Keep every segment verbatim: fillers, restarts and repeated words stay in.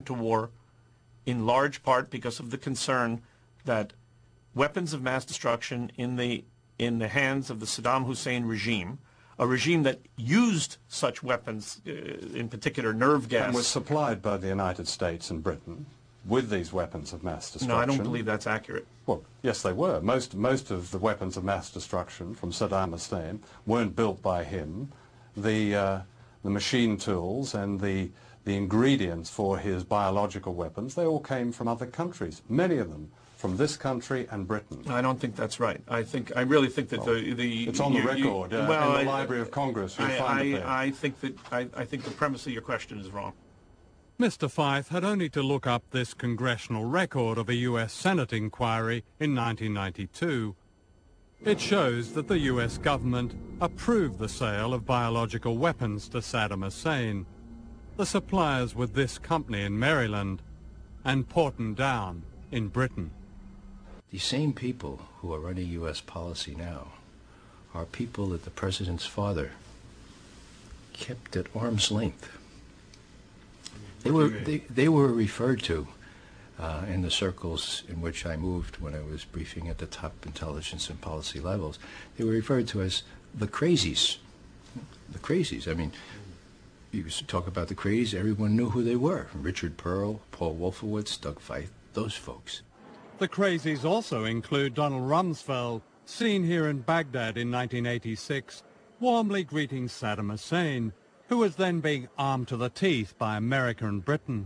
to war in large part because of the concern that weapons of mass destruction in the in the hands of the Saddam Hussein regime, a regime that used such weapons, uh, in particular nerve gas. And was supplied by the United States and Britain with these weapons of mass destruction. No, I don't believe that's accurate. Well, yes, they were. Most, most of the weapons of mass destruction from Saddam Hussein weren't built by him. The, uh, the machine tools and the, the ingredients for his biological weapons, they all came from other countries, many of them from this country and Britain. I don't think that's right. I think I really think that well, the the it's on you, the record you, uh, well, in the I, Library of Congress. You'll I, find I, it there. I think that I, I think the premise of your question is wrong. Mister Fife had only to look up this congressional record of a U S Senate inquiry in nineteen ninety-two. It shows that the U S government approved the sale of biological weapons to Saddam Hussein. The suppliers were this company in Maryland and Porton Down in Britain. The same people who are running U S policy now are people that the president's father kept at arm's length. They were, they, they were referred to uh, in the circles in which I moved when I was briefing at the top intelligence and policy levels. They were referred to as the crazies. The crazies. I mean, you used to talk about the crazies, everyone knew who they were. Richard Pearl, Paul Wolfowitz, Doug Feith, those folks. The crazies also include Donald Rumsfeld, seen here in Baghdad in nineteen eighty-six, warmly greeting Saddam Hussein, who was then being armed to the teeth by America and Britain.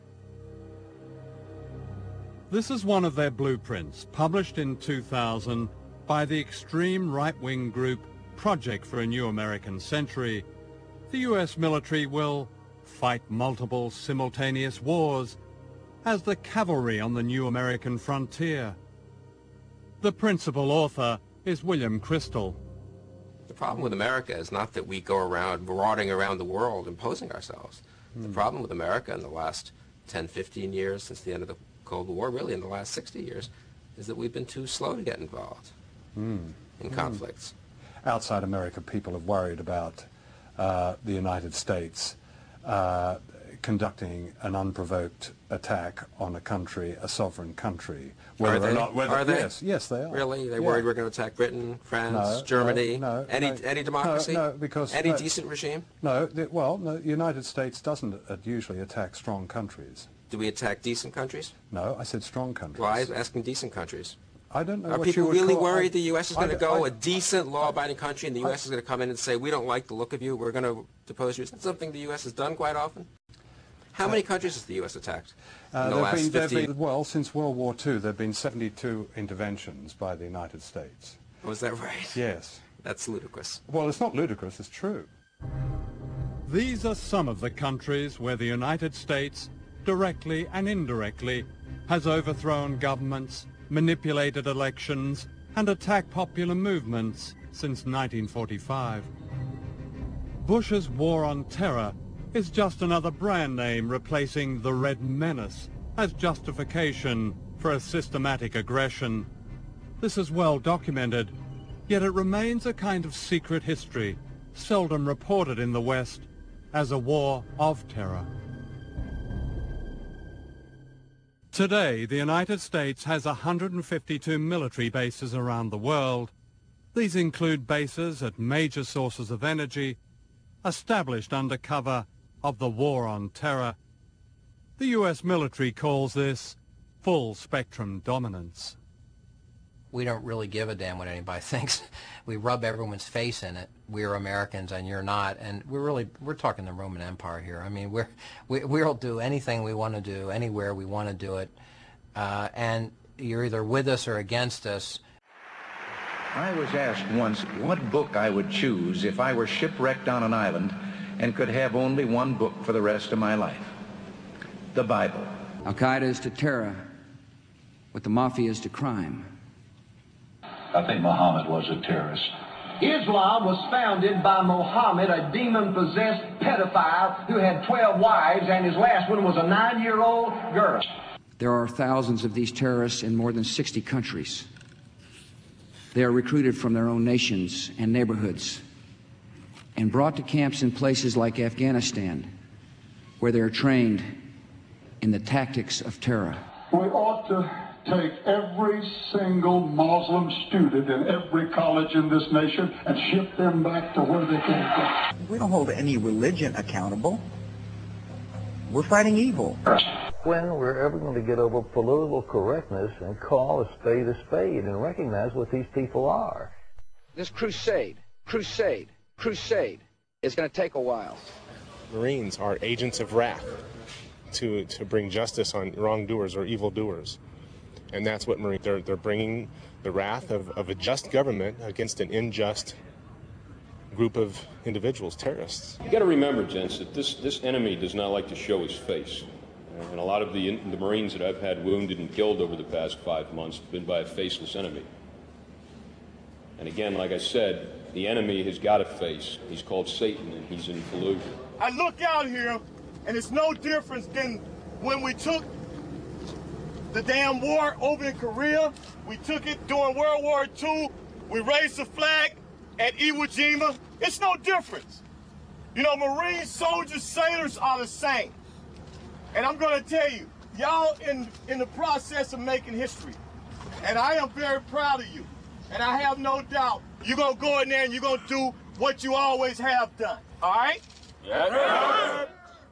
This is one of their blueprints, published in two thousand by the extreme right-wing group Project for a New American Century. The U S military will fight multiple simultaneous wars as the cavalry on the new American frontier. The principal author is William Crystal. The problem with America is not that we go around marauding around the world imposing ourselves. Mm. The problem with America in the last ten, fifteen years since the end of the Cold War, really in the last sixty years, is that we've been too slow to get involved mm. in conflicts. Mm. Outside America, people have worried about uh, the United States uh, conducting an unprovoked attack on a country, a sovereign country. Whether are they? Or not, whether, are they? Yes, yes, they are. Really? They're yeah. worried we're going to attack Britain, France, no, Germany, no, no, any no, any democracy? No, no because any no, decent regime? No, the, well, no, the United States doesn't uh, usually attack strong countries. Do we attack decent countries? No, I said strong countries. Well, I'm asking decent countries. I don't know Are what people you would really call, worried I, the U S is going to go, I, a decent, law-abiding country, and the U S I, is going to come in and say, we don't like the look of you, we're going to depose you? Is that something the U S has done quite often? How many countries has the U S attacked in uh, the last been, fifty? Been, well, since World War Two, there have been seventy-two interventions by the United States. Was that right? Yes. That's ludicrous. Well, it's not ludicrous, it's true. These are some of the countries where the United States, directly and indirectly, has overthrown governments, manipulated elections, and attacked popular movements since nineteen forty-five. Bush's war on terror is just another brand name replacing the Red Menace as justification for a systematic aggression. This is well documented, yet it remains a kind of secret history, seldom reported in the West as a war of terror. Today, the United States has one hundred fifty-two military bases around the world. These include bases at major sources of energy, established under cover of the war on terror. The U S military calls this full-spectrum dominance. We don't really give a damn what anybody thinks. We rub everyone's face in it. We're Americans and you're not, and we're really, we're talking the Roman Empire here. I mean, we're, we, we'll do anything we want to do, anywhere we want to do it, uh, and you're either with us or against us. I was asked once what book I would choose if I were shipwrecked on an island and could have only one book for the rest of my life. The Bible. Al-Qaeda is to terror what the Mafia is to crime. I think Muhammad was a terrorist. Islam was founded by Muhammad, a demon-possessed pedophile who had twelve wives, and his last one was a nine-year-old girl. There are thousands of these terrorists in more than sixty countries. They are recruited from their own nations and neighborhoods and brought to camps in places like Afghanistan, where they are trained in the tactics of terror. We ought to take every single Muslim student in every college in this nation and ship them back to where they came from. We don't hold any religion accountable. We're fighting evil. When we're ever going to get over political correctness and call a spade a spade and recognize what these people are? This crusade, crusade, crusade is going to take a while. Marines are agents of wrath to, to bring justice on wrongdoers or evildoers. And that's what Marines, they're, they're bringing the wrath of, of a just government against an unjust group of individuals, terrorists. You got to remember, gents, that this, this enemy does not like to show his face. And a lot of the, the Marines that I've had wounded and killed over the past five months have been by a faceless enemy. And again, like I said, the enemy has got a face. He's called Satan, and he's in Fallujah. I look out here, and it's no difference than when we took the damn war over in Korea. We took it during World War Two. We raised the flag at Iwo Jima. It's no difference. You know, Marine soldiers, sailors are the same. And I'm going to tell you, y'all in, in the process of making history. And I am very proud of you. And I have no doubt you're going to go in there and you're going to do what you always have done. All right? Yes, sir.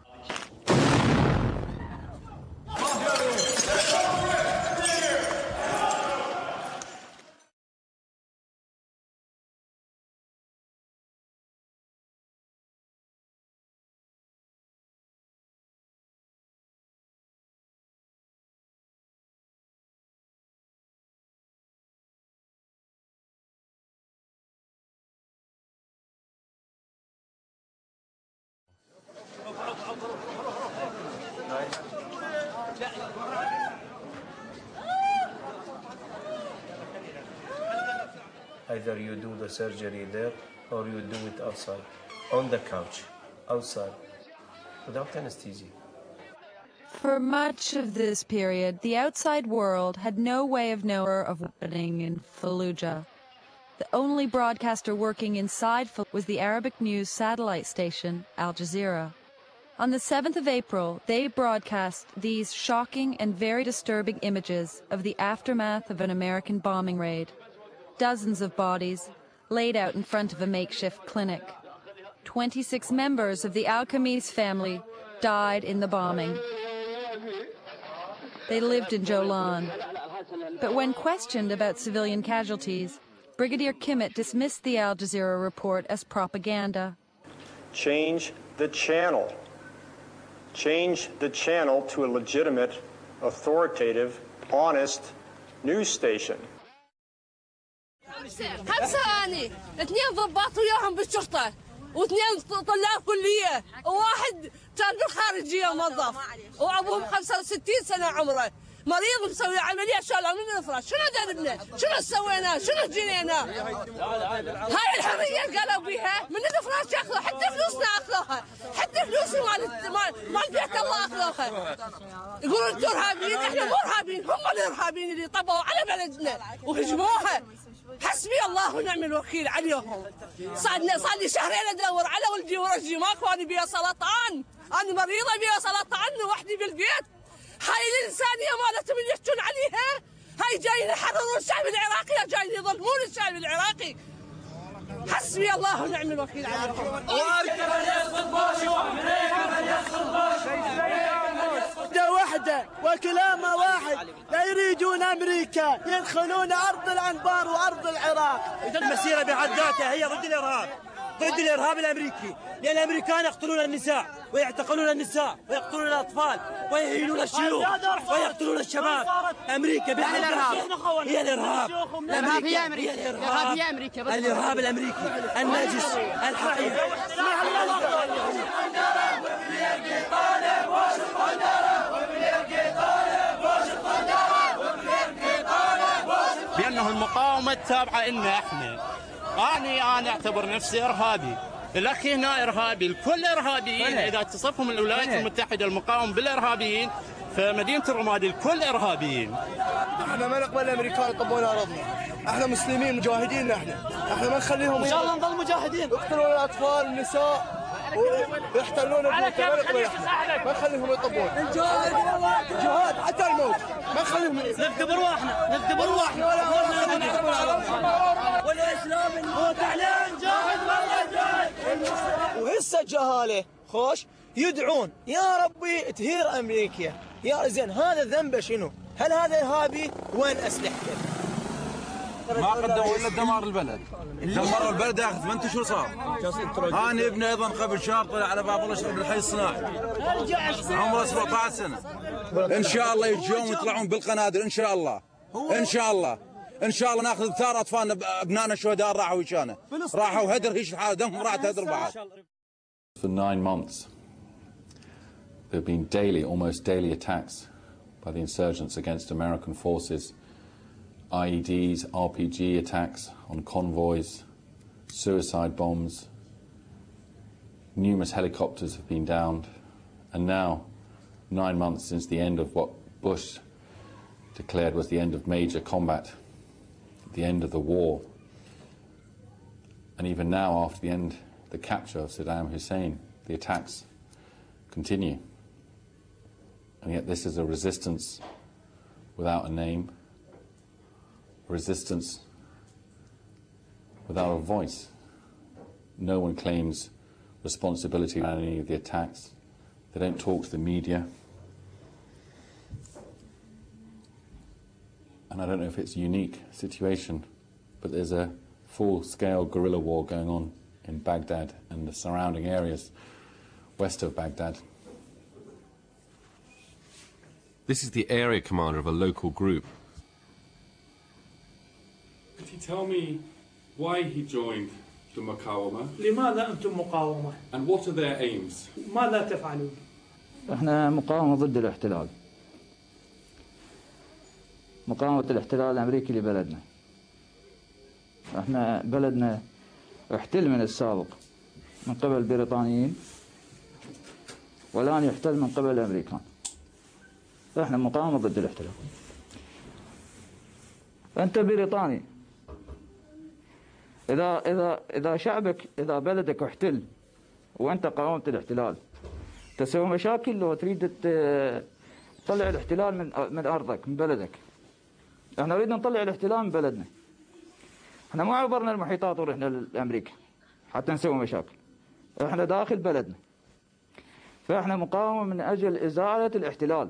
Either you do the surgery there or you do it outside, on the couch, outside, without anesthesia. For much of this period, the outside world had no way of knowing of happening in Fallujah. The only broadcaster working inside Fallujah was the Arabic news satellite station, Al Jazeera. On the seventh of April, they broadcast these shocking and very disturbing images of the aftermath of an American bombing raid. Dozens of bodies laid out in front of a makeshift clinic. twenty-six members of the Al-Khamis family died in the bombing. They lived in Jolan. But when questioned about civilian casualties, Brigadier Kimmitt dismissed the Al Jazeera report as propaganda. Change the channel. Change the channel to a legitimate, authoritative, honest news station. خمسة أني اثنين ضباط وياهم بالشرطة واثنين طلاب كلية وواحد كان بالخارجية موظف وأبوهم خمسة وستين سنة عمره مريض مسوي عملية شالها من الفراش. شنو دربنا؟ شنو سوينا؟ شنو جنينا؟ هاي الحرية قالوا بيها من الفراش ياخذوها، حتى فلوسنا اخذوها، حتى فلوسي مال مال بيت الله اخذوها. يقولون انتم ارهابيين، احنا مو ارهابيين، هم الارهابيين اللي طبوا على بلدنا وهجموها. حسبي الله ونعم الوكيل عليهم. صار صار لي شهرين ادور على ولدي ورجلي ماكو، انا بيها سرطان، انا مريضه بيها سرطان وحدي بالبيت. هاي الانسانيه مالتهم اللي يحجون عليها، هاي جايين يحررون الشعب العراقي، جايين يظلمون الشعب العراقي. حسبي الله ونعم الوكيل عليهم. واحدة وكلامها واحد، لا يريدون أمريكا، يدخلون أرض الأنبار وأرض العراق. المسيرة بحد ذاتها هي ضد الإرهاب، ضد الإرهاب الأمريكي، لأن الأمريكان يقتلون النساء ويعتقلون النساء ويقتلون الأطفال ويهينون الشيوخ ويقتلون الشباب. أمريكا بحد ذاتها هي الإرهاب. الإرهاب هي أمريكا. الإرهاب هي أمريكا. الإرهاب الأمريكي الناجس الحقيقي. بأنه المقاومة التابعة لنا احنا. أنا أنا أعتبر نفسي إرهابي. الأخ هنا إرهابي، الكل إرهابيين. إذا تصفهم الولايات المتحدة المقاومة بالإرهابيين فمدينة الرمادي الكل إرهابيين. احنا ما نقبل الأمريكان يطبون أرضنا. احنا مسلمين مجاهدين، احنا احنا ما نخليهم. إن شاء الله نضل مجاهدين. يقتلون الأطفال والنساء ويحتلون البيوت ما نخليهم يطبون. جهاد حتى الموت ما نخليهم. نفدي برواحنا نفدي برواحنا والاسلام نموت عليه نجاهد والله جاهد. وهسه الجهاله خوش يدعون يا ربي تهير امريكا. يا زين هذا ذنبه شنو؟ هل هذا ارهابي؟ وين اسلحته؟ ما قدموا الا دمار البلد. دمروا البلد يا اخي ثمانية اشهر صار. انا ابني ايضا قبل شهر طلع على باب الله يشتغل بالحي الصناعي. عمره سبعة عشر سنه. ان شاء الله يجون ويطلعون بالقنادل ان شاء الله. ان شاء الله. ان شاء الله ناخذ ثار اطفالنا ابنائنا الشهداء راحوا وشانه. راحوا هدر هيش الحال دمهم راح تهدر بعد. For nine months there have been daily, almost daily attacks by the insurgents against American forces. I E Ds, R P G attacks on convoys, suicide bombs, numerous helicopters have been downed, and now, nine months since the end of what Bush declared was the end of major combat, the end of the war, and even now after the end, the capture of Saddam Hussein, the attacks continue. And yet this is a resistance without a name, resistance without a voice. No one claims responsibility for any of the attacks. They don't talk to the media. And I don't know if it's a unique situation, but there's a full-scale guerrilla war going on in Baghdad and the surrounding areas west of Baghdad. This is the area commander of a local group. Could you tell me why he joined the Muqawama? لماذا أنتم مقاومة؟ And what are their aims? ماذا تفعلون؟ احنا مقاومة ضد الاحتلال. مقاومة الاحتلال الأمريكي لبلدنا. احنا بلدنا احتل من السابق من قبل البريطانيين والآن يحتل من قبل الأمريكان. احنا مقاومة ضد الاحتلال. أنت بريطاني. إذا إذا إذا شعبك إذا بلدك احتل وأنت قاومت الاحتلال تسوي مشاكل لو تريد تطلع الاحتلال من من أرضك من بلدك. احنا نريد نطلع الاحتلال من بلدنا. احنا ما عبرنا المحيطات ورحنا لأمريكا حتى نسوي مشاكل. احنا داخل بلدنا. فاحنا مقاومة من أجل إزالة الاحتلال.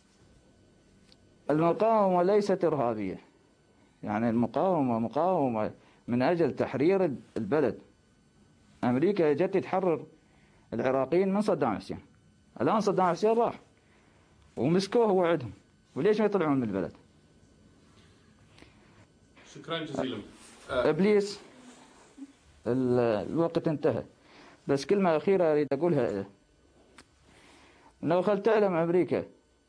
المقاومة ليست إرهابية. يعني المقاومة مقاومة من أجل تحرير البلد. أمريكا جت تحرر العراقيين من صدام حسين. الآن صدام حسين راح ومسكوه ووعدهم. وليش ما يطلعون من البلد؟ شكرا جزيلا. إبليس الوقت انتهى. بس كلمة أخيرة أريد أقولها. لو خل تعلم أمريكا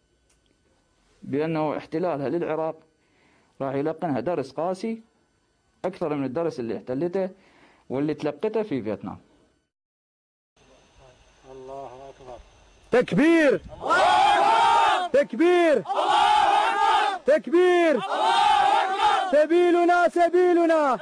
بأنه احتلالها للعراق راح يلقنها درس قاسي أكثر من الدرس اللي احتلته واللي تلقته في فيتنام. الله أكبر. تكبير. تكبير. تكبير. سبيلنا سبيلنا.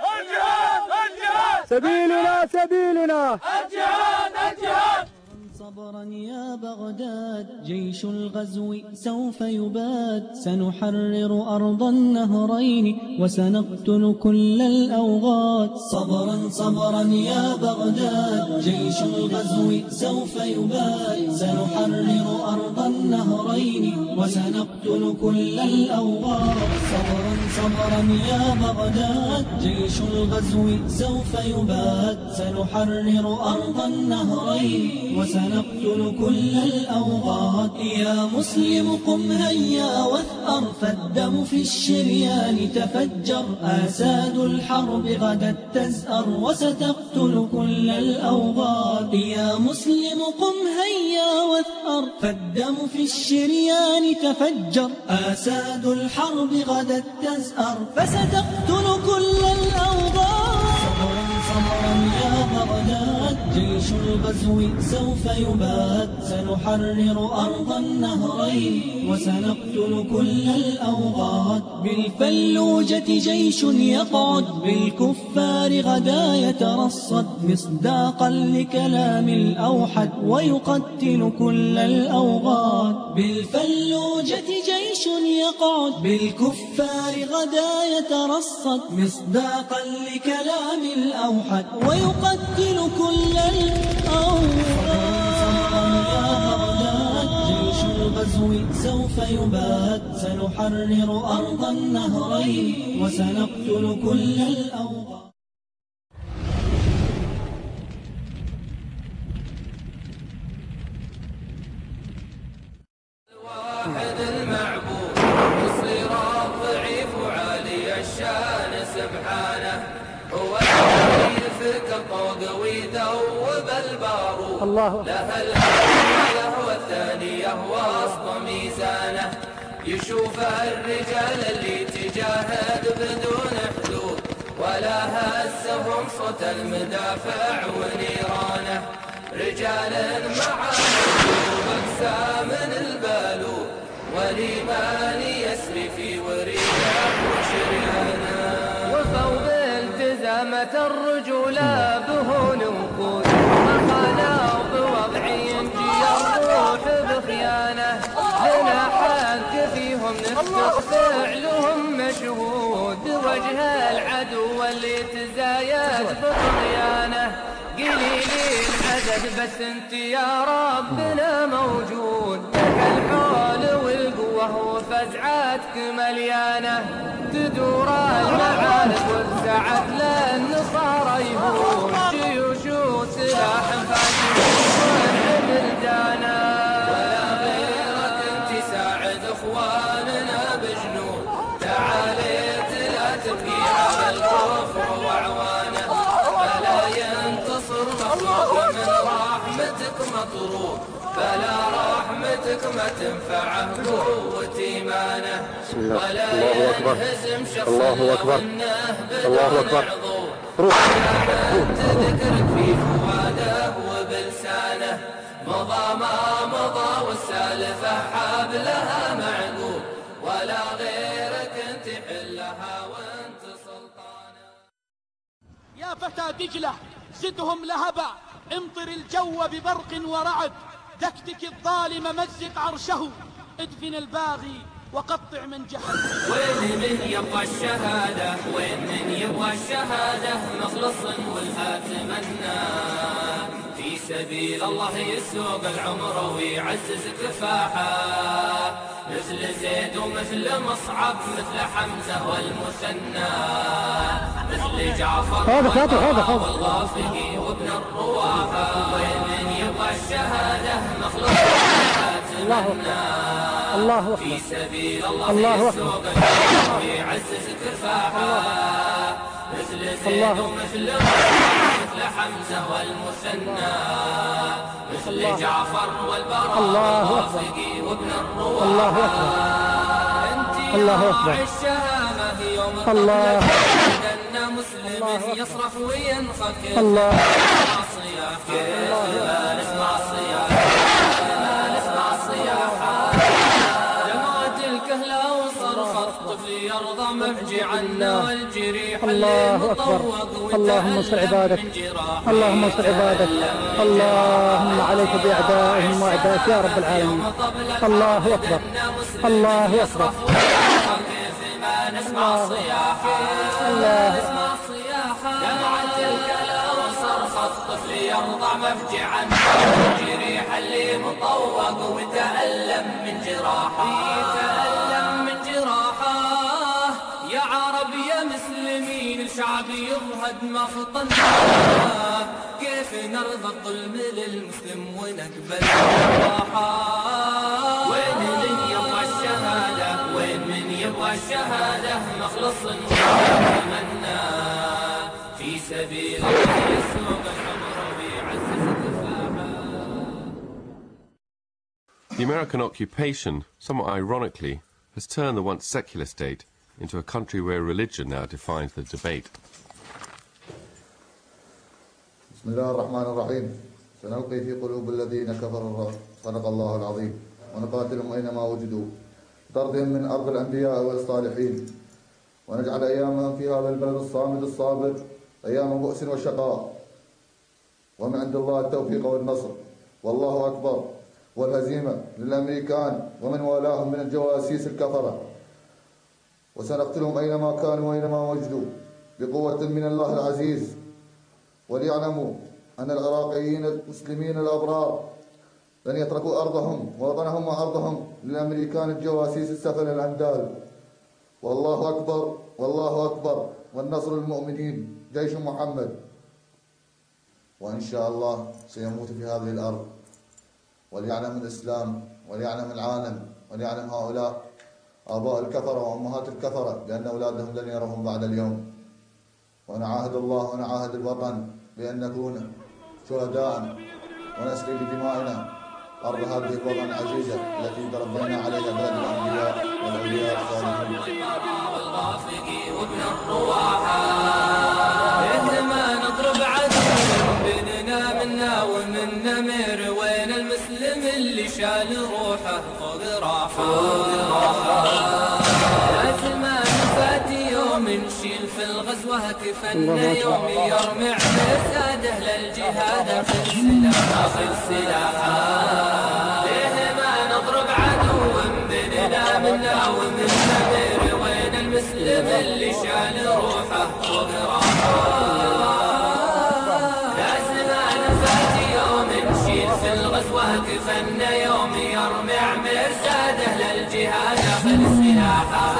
سبيلنا سبيلنا. الجهاد الجهاد. صبرا يا بغداد جيش الغزو سوف يباد سنحرر أرض النهرين وسنقتل كل الأوغاد صبرا صبرا يا بغداد جيش الغزو سوف يباد سنحرر أرض النهرين وسنقتل كل الأوغاد صبرا صبرا يا بغداد جيش الغزو سوف يباد سنحرر أرض النهرين وسنقتل نقتل كل الأوغاد يا مسلم قم هيا واثأر فالدم في الشريان تفجر آساد الحرب غدا تزأر وستقتل كل الأوغاد يا مسلم قم هيا واثأر فالدم في الشريان تفجر آساد الحرب غدا تزأر فستقتل كل الأوغاد صبرا يا بغداد جيش الغزو سوف يباد سنحرر أرض النهرين وسنقتل كل الأوغاد بالفلوجة جيش يقعد بالكفار غدا يترصد مصداقا لكلام الأوحد ويقتل كل الأوغاد بالفلوجة جيش يقعد بالكفار غدا يترصد مصداقا لكلام الأوحد ويقتل كل الأوغاد جيش الغزو سوف يباد سنحرر أرض النهرين وسنقتل كل الأوغاد. الواحد المعبود يصير الضعيف وعالي الشان سبحانه هو الذي يفك الطوق ويذوب البارود الله له الأولى والثانية وسط ميزانه يشوف الرجال اللي تجاهد بدون حدود ولا هزهم صوت المدافع ونيرانه رجال مع أقسى من البالود والإيمان يسري في وريده وشريانه وفوق التزامة الرجولة بهون وقود مخانة بوضع ينجي الروح بخيانة لنا حق فيهم نفتق فعلهم مشهود وجه العدو اللي تزايد بطغيانه قليل العدد بس انت يا ربنا موجود لك الحول والقوة وفزعتك مليانة تدور المعارك وسعت للنصارى يهون جيوش وسلاح فاتحين بلدانا ولا غيرك انت ساعد اخواننا بجنون تعاليت لا تبكي على الكفر وعوانه فلا ينتصر مخلوق من رحمتك مطرود فلا رحمتك ما تنفعه قوة إيمانه ولا ينهزم شخص الله أكبر الله أكبر تذكرك في فؤاده وبلسانه مضى ما مضى والسالفة حبلها معقول ولا غيرك انت حلها وانت سلطانه. يا فتى دجلة زدهم لهبا امطر الجو ببرق ورعد دكدك الظالم مزق عرشه ادفن الباغي وقطع من جهل. وين من يبغى الشهادة وين من يبغى الشهادة مخلص والها تمنى في سبيل الله يسوق العمر ويعزز كفاحه مثل زيد ومثل مصعب مثل حمزة والمثنى مثل جعفر والغافقي وابن الرواحة وين من يبغى الشهادة مخلص والها تمنى الله في سبيل الله يسوق العمر ويعزز كفاحه مثل زيد ومثل مثل حمزة والمثنى مثل جعفر والبراء والرافقي وابن الرواحة انت يا الشهامة يوم الله أن مسلم يصرخ وينخفض الله الصياح ما نسمع الصياح ما نسمع الصياح جمعت الكهلة وصرخت طفل يرضى مفجعا والجريح الله أكبر اللهم انصر عبادك اللهم انصر عبادك اللهم عليك بأعدائهم وأعدائك يا رب العالمين الله أكبر الله أكبر نسمع صياح الله نسمع صياح جمعت الكلا وصرخ الطفل يرضع مفجعا الجريح اللي مطوق وتألم من جراحه يتألم من جراحه يا عرب يا مسلمين الشعب يضهد مخطنا كيف نرضى الظلم للمسلم ونقبل الراحة وين من يبغى الشهادة وين من يبغى الشهادة مخلص ويتمنى في سبيل الله يسوق الحمر ويعزز كفاحه. The American occupation, somewhat ironically, has turned the once secular state into a country where religion now defines the debate. بسم الله الرحمن الرحيم. سنلقي في قلوب الذين كفروا صدق الله العظيم ونقاتلهم أينما وجدوا طردهم من أرض الأنبياء والصالحين ونجعل أيامهم في هذا البلد الصامد الصابر أيام بؤس وشقاء ومن عند الله التوفيق والنصر والله أكبر والهزيمة للأمريكان ومن والاهم من الجواسيس الكفرة وسنقتلهم أينما كانوا وأينما وجدوا بقوة من الله العزيز. وليعلموا أن العراقيين المسلمين الأبرار لن يتركوا أرضهم ووطنهم وأرضهم للأمريكان الجواسيس السفل الأندال. والله أكبر والله أكبر والنصر للمؤمنين جيش محمد. وإن شاء الله سيموت في هذه الأرض. وليعلم الإسلام وليعلم العالم وليعلم هؤلاء آباء الكفرة وأمهات الكفرة بأن أولادهم لن يرهم بعد اليوم. ونعاهد الله ونعاهد الوطن بأن نكون شهداء ونسقي بدمائنا أرض هذه الوطن العزيزة التي تربينا عليها بلد الأنبياء والأولياء الصالحين. وابن الرواحة إنما نضرب عدو بيننا منا ومن نمر وين المسلم اللي شال روحه فوق راحة يا زمان فات يوم نشيل في الغزوة كفنا يوم يرمع مساده للجهاد آخر سلاح آخر سلاحا ليه ما نضرب عدو بيننا منا ومن نمر وين المسلم اللي شال روحه فوق راحه يا زمان فات يوم نشيل في الغزوة كفنا يوم يرمع مرساده للجهاد آخر سلاحا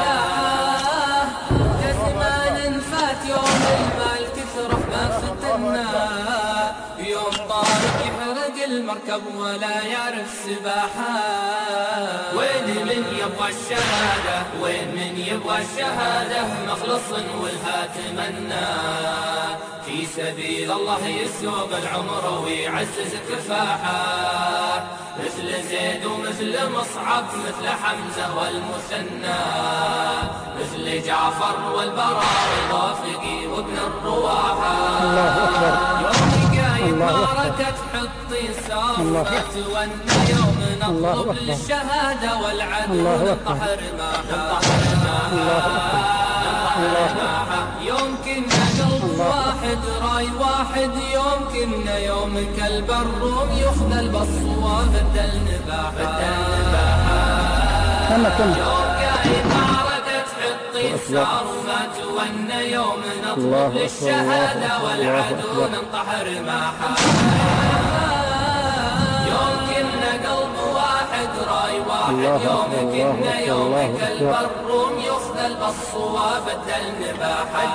يا زمان فات يوم المال كثره ما فتنا يوم طارق يحرق المركب ولا يعرف سباحة وين من يبغى الشهادة وين من يبغى الشهادة مخلص والها تمنى في سبيل الله يسوق العمر ويعزز كفاحة مثل زيد ومثل مصعب مثل حمزة والمثنى مثل جعفر والبراء والوافقي وابن الرواحة يوم قايد معركة حطي صار تولى يوم نطلب للشهادة والعدو ننطحر معها يوم كنا قلب واحد راي واحد يوم كنا يوم كلب الروم يخذل بالصواب بدل نباحة يوم قايد معركة حطي صار وما تولى يوم نطلب للشهادة والعدو ننطحر معها يوم كنا قلب واحد راي واحد يوم كنا يوم كلب الروم يخذل بالصواب بدل نباحة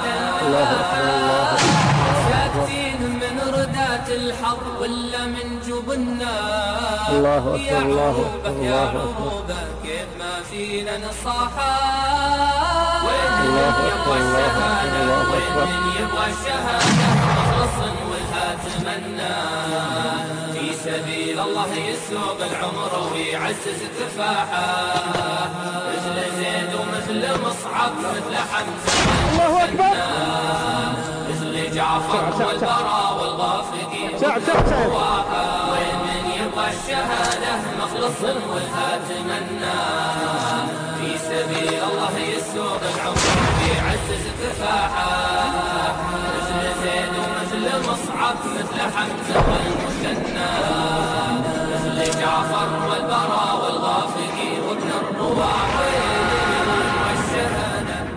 ساكتين من ردات الحرب ولا من جبنا يا عروبة يا عروبة كيف ما فينا نصاحة وين من يبغى الشهادة وين من يبغى الشهادة مخلص والها تمنى في سبيل الله يسوق العمر ويعزز كفاحة مثل زيد ومثل مصعب مثل حمزة الله أكبر مثل جعفر والبراء والغافقي والرواحة وين من يبغى الشهادة مخلص والها تمنى في سبيل الله يسوق العمر ويعزز كفاحة مثل زيد ومثل مصعب مثل حمزة والمثنى مثل جعفر والبراء والغافقي وابن الرواحة والشهادة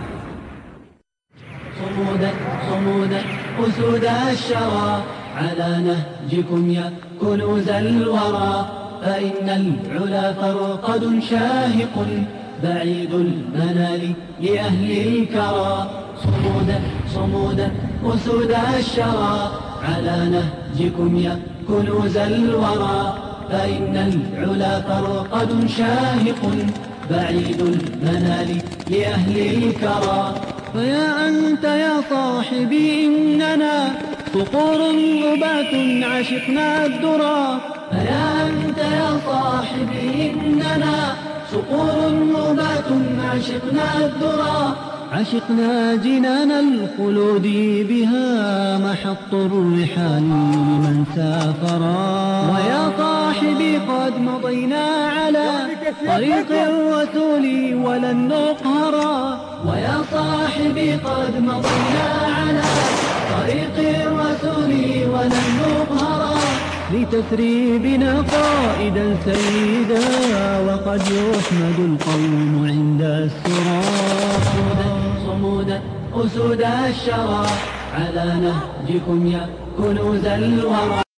صمودا صمودا أسود الشرى على نهجكم يا كنوز الورى فإن العلا فرقد شاهق بعيد المنال لأهل الكرى صمودا صمودا أسود الشرى على نهجكم يا كنوز الورى فإن العلا فرقد شاهق بعيد المنال لأهل الكرى فيا أنت يا صاحبي إننا صقور ربات عشقنا الدرى فيا أنت يا صاحبي إننا صقور ربات عشقنا الدرى عشقنا جنان الخلود بها محط الرحال لمن سافرا. ويا صاحبي قد مضينا على طريق الرسول ولن نقهرا. ويا صاحبي قد مضينا على طريق الرسول ولن نقهرا. لتسري بنا قائدا سيدا وقد يحمد القوم عند السرى. صمودا أسود الشرى على نهجكم يا كنوز الورى.